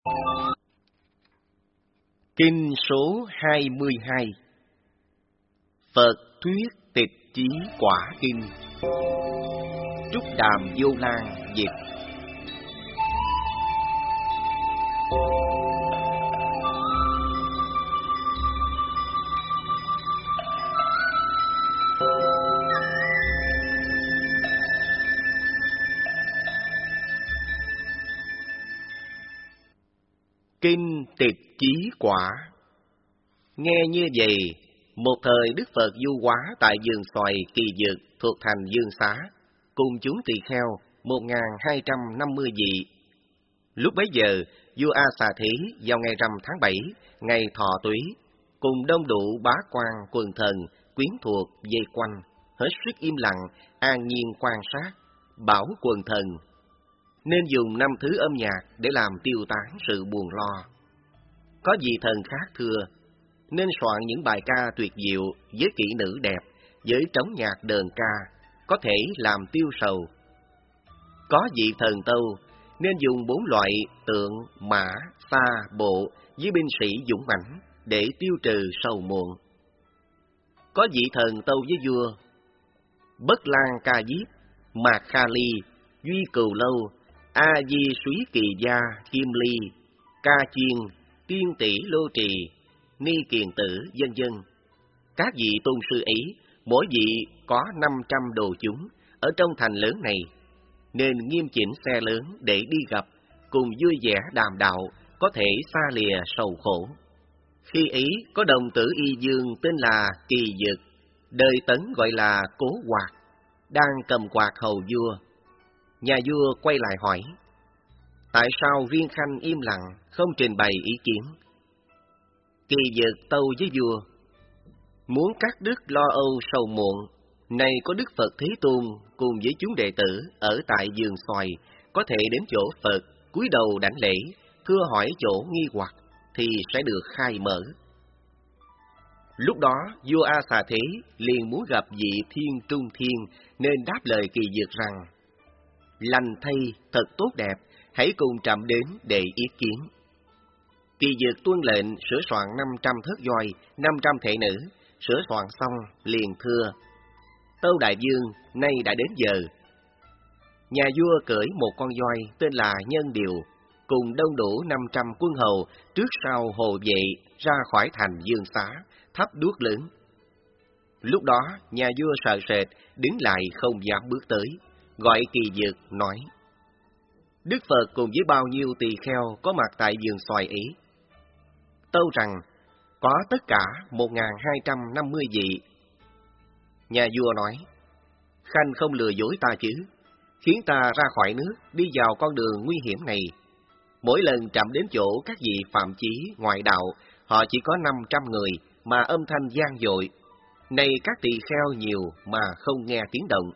Kinh số 22. Phật thuyết Tịch Chí Quả Kinh. Trúc Đàm Vô Lan dịch. Kinh Tịch Chí Quả. Nghe như vậy, một thời Đức Phật du hóa tại vườn xoài Kỳ Dực thuộc thành Dương Xá, cùng chúng tỳ kheo 1250 vị. Lúc bấy giờ, vua A Xà Thí vào ngày rằm tháng 7, ngày Thọ Túy, cùng đông đủ bá quan, quần thần, quyến thuộc vây quanh, hết sức im lặng, an nhiên quan sát, bảo quần thần nên dùng 5 thứ âm nhạc để làm tiêu tán sự buồn lo. Có vị thần khác thưa, nên soạn những bài ca tuyệt diệu với kỹ nữ đẹp, với trống nhạc đờn ca, có thể làm tiêu sầu. Có vị thần tâu, nên dùng 4 loại tượng, mã, xa, bộ với binh sĩ dũng mãnh để tiêu trừ sầu muộn. Có vị thần tâu với vua, Bất Lan Ca Diếp, Mạc Kha Ly, Duy Cừu Lâu, A Di Súy Kỳ Gia, Kim Ly, Ca Chiên, Tiên Tỷ Lô Trì, Ni Kiền Tử, vân vân. Các vị tôn sư ấy, mỗi vị có 500 đồ chúng ở trong thành lớn này, nên nghiêm chỉnh xe lớn để đi gặp, cùng vui vẻ đàm đạo, có thể xa lìa sầu khổ. Khi ấy có đồng tử Y Dương tên là Kỳ Dực, đời Tấn gọi là Cố Hoạt, đang cầm quạt hầu vua. Nhà vua quay lại hỏi, tại sao Viên Khanh im lặng, không trình bày ý kiến? Kỳ Dực tâu với vua, muốn cắt đứt lo âu sầu muộn, nay có Đức Phật Thế Tôn cùng với chúng đệ tử ở tại vườn xoài, có thể đến chỗ Phật, cúi đầu đảnh lễ, thưa hỏi chỗ nghi hoặc, thì sẽ được khai mở. Lúc đó, vua A Xà Thế liền muốn gặp vị Thiên Trung Thiên, nên đáp lời Kỳ Dực rằng, lành thay, thật tốt đẹp, hãy cùng trẫm đến để ý kiến. Kỳ Dực tuân lệnh sửa soạn 500 thớt voi, 500 thệ nữ, sửa soạn xong liền thưa, tâu đại vương, nay đã đến giờ. Nhà vua cưỡi một con voi tên là Nhân Điều, cùng đông đủ 500 quân hầu trước sau hộ vệ ra khỏi thành Dương Xá, thắp đuốc lớn. Lúc đó nhà vua sợ sệt, đứng lại không dám bước tới, gọi Kỳ Dực nói, Đức Phật cùng với bao nhiêu tỳ kheo có mặt tại vườn xoài ấy, tâu rằng có tất cả 1250 vị. Nhà vua nói, Khanh không lừa dối ta chứ, khiến ta ra khỏi nước, đi vào con đường nguy hiểm này. Mỗi lần trẫm đến chỗ các vị phạm chí ngoại đạo, họ chỉ có 500 người mà âm thanh vang dội. Nay các tỳ kheo nhiều mà không nghe tiếng động.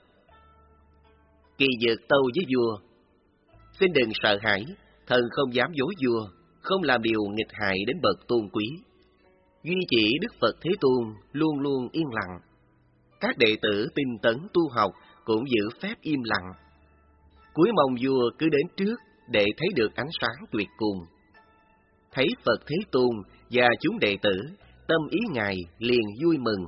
Kỳ Dực tâu với vua, xin đừng sợ hãi, thần không dám dối vua, không làm điều nghịch hại đến bậc tôn quý. Duy chỉ Đức Phật Thế Tôn luôn luôn yên lặng. Các đệ tử tinh tấn tu học cũng giữ phép im lặng. Cuối mong vua cứ đến trước để thấy được ánh sáng tuyệt cùng. Thấy Phật Thế Tôn và chúng đệ tử, tâm ý Ngài liền vui mừng.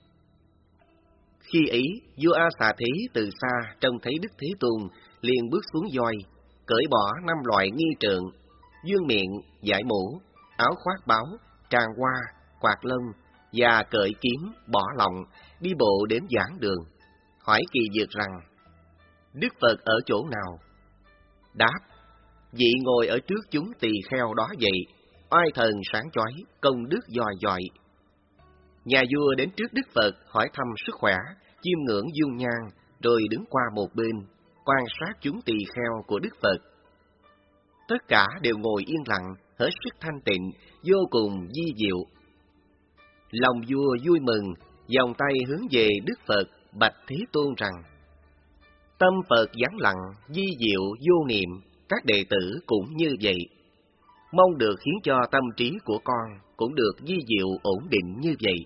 Khi ấy, vua A Xà Thí từ xa trông thấy Đức Thế Tôn, liền bước xuống voi, cởi bỏ 5 loại nghi trượng, dương miệng, dải mũ, áo khoác báo, tràng hoa, quạt lông, và cởi kiếm, bỏ lòng, đi bộ đến giảng đường. Hỏi Kỳ Dực rằng, Đức Phật ở chỗ nào? Đáp, vị ngồi ở trước chúng tỳ kheo đó vậy, oai thần sáng chói, công đức dòi dòi. Nhà vua đến trước Đức Phật hỏi thăm sức khỏe, chiêm ngưỡng dung nhan, rồi đứng qua một bên, quan sát chúng tỳ kheo của Đức Phật. Tất cả đều ngồi yên lặng, hết sức thanh tịnh, vô cùng vi diệu. Lòng vua vui mừng, vòng tay hướng về Đức Phật, bạch Thế Tôn rằng, tâm Phật vắng lặng, vi diệu vô niệm, các đệ tử cũng như vậy. Mong được khiến cho tâm trí của con cũng được vi diệu ổn định như vậy.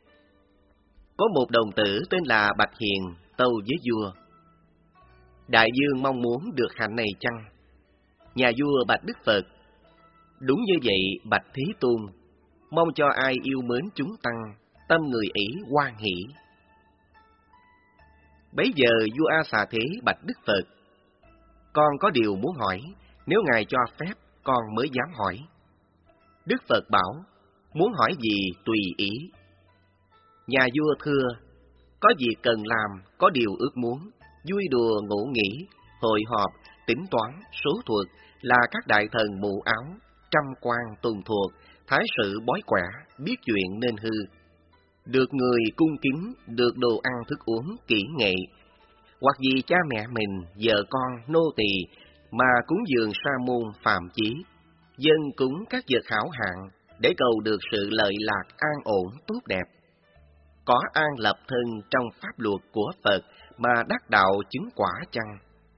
Có một đồng tử tên là Bạch Hiền tâu với vua, đại vương mong muốn được hạnh này chăng? Nhà vua bạch Đức Phật, Đúng như vậy, bạch Thế Tôn, mong cho ai yêu mến chúng tăng, tâm người ý hoan hỷ. Bấy giờ vua A Xà Thế bạch Đức Phật: con có điều muốn hỏi, nếu Ngài cho phép, con mới dám hỏi. Đức Phật bảo: muốn hỏi gì tùy ý. Nhà vua thưa: có việc cần làm, có điều ước muốn, vui đùa ngủ nghỉ, hội họp, tính toán, số thuật, là các đại thần mũ áo, trăm quan tuần thuộc, thái sự bói quẻ, biết chuyện nên hư. Được người cung kính, được đồ ăn thức uống kỹ nghệ, hoặc vì cha mẹ mình, vợ con, nô tỳ mà cúng dường sa môn phàm chí, dân cúng các vật hảo hạng, để cầu được sự lợi lạc an ổn tốt đẹp. Có an lập thân trong pháp luật của Phật mà đắc đạo chứng quả chăng?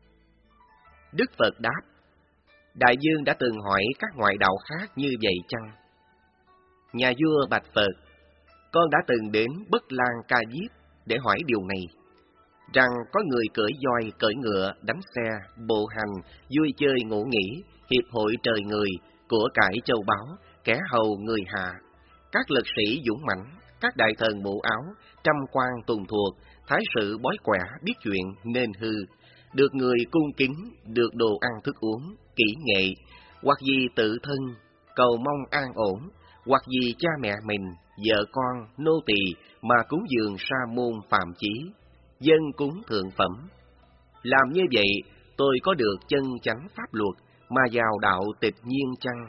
Đức Phật đáp: đại dương đã từng hỏi các ngoại đạo khác như vậy chăng? Nhà vua bạch Phật: con đã từng đến Bất Lan Ca Diếp để hỏi điều này, rằng có người cưỡi voi, cưỡi ngựa, đánh xe, bộ hành, vui chơi ngủ nghỉ, hiệp hội trời người, của cải châu báu, kẻ hầu người hạ, các lực sĩ dũng mãnh, các đại thần mũ áo, trăm quan tuần thuộc, thái sự bói quẻ, biết chuyện nên hư, được người cung kính, được đồ ăn thức uống kỹ nghệ, hoặc vì tự thân cầu mong an ổn, hoặc vì cha mẹ mình, vợ con, nô tỳ mà cúng dường sa môn phàm chí, dân cúng thượng phẩm. Làm như vậy, tôi có được chân chánh pháp luật mà vào đạo tịch nhiên chăng?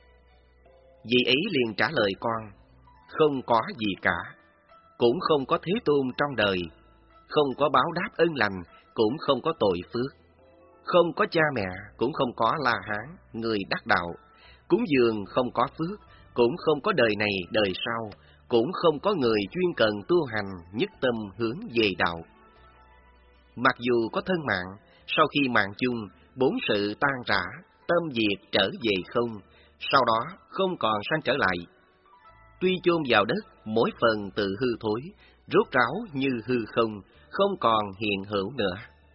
Vị ấy liền trả lời con: không có gì cả, cũng không có Thế Tôn trong đời, không có báo đáp ân lành, cũng không có tội phước, không có cha mẹ, cũng không có La Hán, người đắc đạo, cúng dường không có phước, cũng không có đời này đời sau, cũng không có người chuyên cần tu hành nhất tâm hướng về đạo. Mặc dù có thân mạng, sau khi mạng chung, bốn sự tan rã, tâm diệt trở về không, sau đó không còn sanh trở lại. Tuy chôn vào đất, mỗi phần tự hư thối, rốt ráo như hư không, không còn hiện hữu nữa.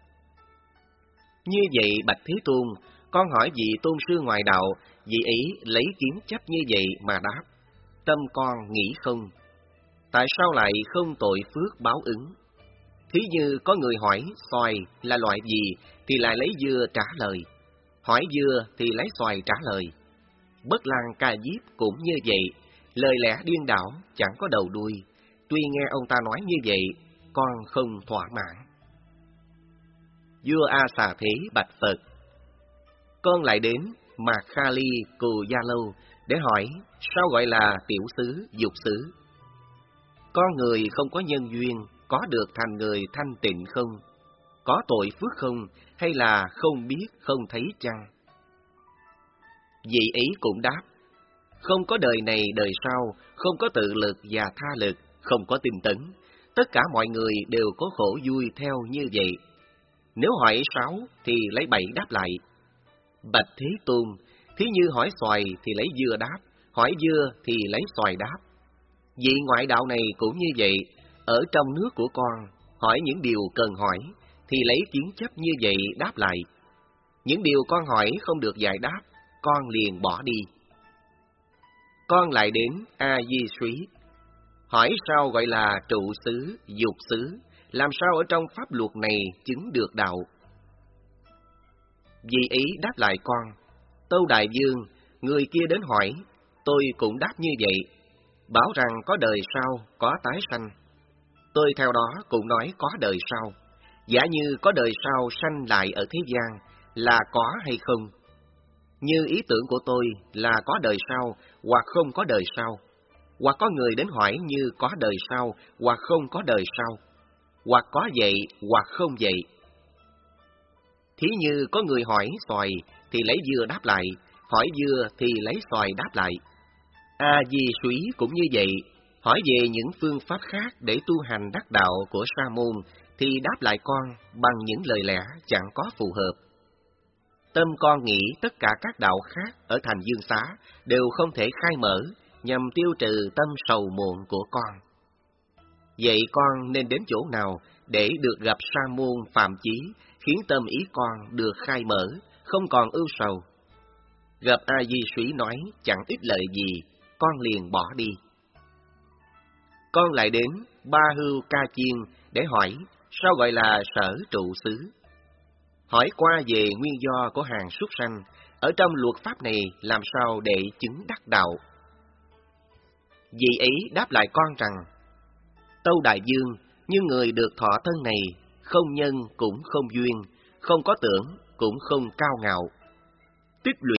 Như vậy bạch Thế Tôn, con hỏi vị tôn sư ngoại đạo, vị ấy lấy kiến chấp như vậy mà đáp: tâm con nghĩ không, tại sao lại không tội phước báo ứng? Thí như có người hỏi xoài là loại gì, thì lại lấy dưa trả lời, hỏi dưa thì lấy xoài trả lời. Bất Lan Ca Diếp cũng như vậy, lời lẽ điên đảo, chẳng có đầu đuôi. Tuy nghe ông ta nói như vậy, con không thỏa mãn. Vua A Xà Thế bạch Phật: con lại đến Mạc Kha Ly Cù Gia Lâu để hỏi sao gọi là tiểu xứ, dục xứ. Con người không có nhân duyên, có được thành người thanh tịnh không? Có tội phước không? Hay là không biết, không thấy chăng? Vị ấy cũng đáp: không có đời này đời sau, không có tự lực và tha lực, không có tinh tấn. Tất cả mọi người đều có khổ vui theo như vậy. Nếu hỏi 6 thì lấy 7 đáp lại. Bạch Thế Tôn, thí như hỏi xoài thì lấy dưa đáp, hỏi dưa thì lấy xoài đáp. Vị ngoại đạo này cũng như vậy, ở trong nước của con, hỏi những điều cần hỏi, thì lấy kiến chấp như vậy đáp lại. Những điều con hỏi không được giải đáp, con liền bỏ đi. Con lại đến A Di Suý, hỏi sao gọi là trụ xứ, dục xứ, làm sao ở trong pháp luật này chứng được đạo? Vị ấy đáp lại con: Tâu Đại Dương, người kia đến hỏi, tôi cũng đáp như vậy, bảo rằng có đời sau, có tái sanh. Tôi theo đó cũng nói có đời sau. Giả như có đời sau sanh lại ở thế gian, là có hay không? Như ý tưởng của tôi là có đời sau, hoặc không có đời sau. Hoặc có người đến hỏi như có đời sau, hoặc không có đời sau. Hoặc có vậy, hoặc không vậy. Thí như có người hỏi xoài, thì lấy dưa đáp lại, hỏi dưa thì lấy xoài đáp lại. A Di Suý cũng như vậy, hỏi về những phương pháp khác để tu hành đắc đạo của Sa môn, thì đáp lại con bằng những lời lẽ chẳng có phù hợp. Tâm con nghĩ tất cả các đạo khác ở thành Dương Xá đều không thể khai mở, nhằm tiêu trừ tâm sầu muộn của con. Vậy con nên đến chỗ nào để được gặp Sa môn Phạm Chí, khiến tâm ý con được khai mở, không còn ưu sầu? Gặp A Di Súy nói chẳng ích lợi gì, con liền bỏ đi. Con lại đến Ba Hưu Ca Chiên để hỏi sao gọi là sở trụ xứ. Hỏi qua về nguyên do của hàng súc sanh, ở trong luật pháp này làm sao để chứng đắc đạo. Vị ấy đáp lại con rằng, Tâu Đại Dương, như người được thọ thân này, không nhân cũng không duyên, không có tưởng cũng không cao ngạo. Tích lũy